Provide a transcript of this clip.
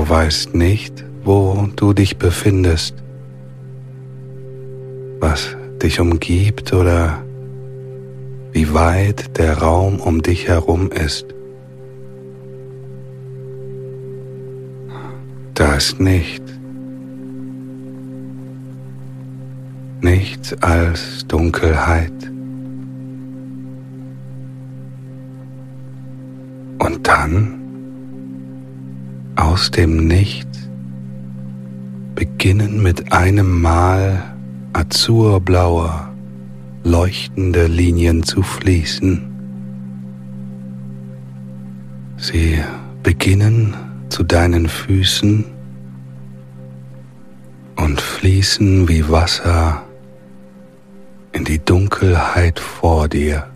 Du weißt nicht, wo du dich befindest, was dich umgibt oder wie weit der Raum um dich herum ist. Da ist nichts als Dunkelheit. Und dann, aus dem Nichts, beginnen mit einem Mal azurblaue, leuchtende Linien zu fließen. Sie beginnen zu deinen Füßen und fließen wie Wasser in die Dunkelheit vor dir.